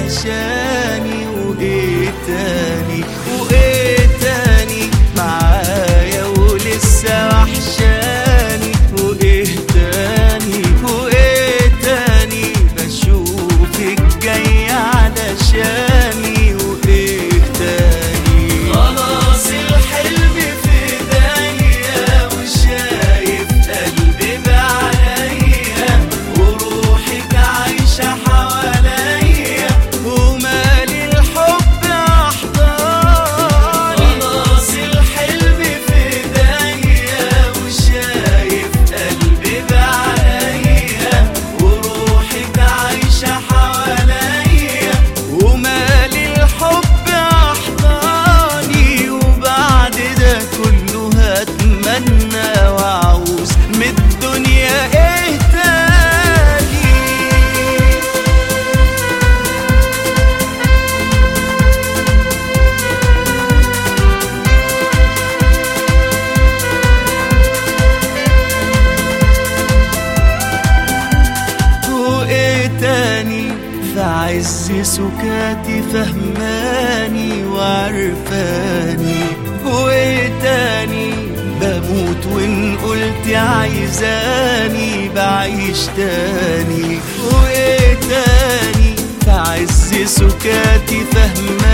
علشاني، وايه تاني وايه تاني معايا ولسه وحشاني، وايه تاني وايه تاني بشوفك جاي علشاني، وايه تاني خلاص الحلم في ايديا وشايف قلبي بعينيا، وروحك عايشة حواليا ومالي الحب أحضاني. خلاص الحلم في ايديا وشايف قلبي بعينيا، وروحك عايشة حواليا ومالي الحب أحضاني. وبعد ده كله هتمنى وأعوز من الدنيا إيه تاني. وايه تاني في عز سكاتي فهماني وعرفاني، وايه تاني بموت وان قلت عايزاني بعيش تاني، وايه تاني في عز سكاتي فهماني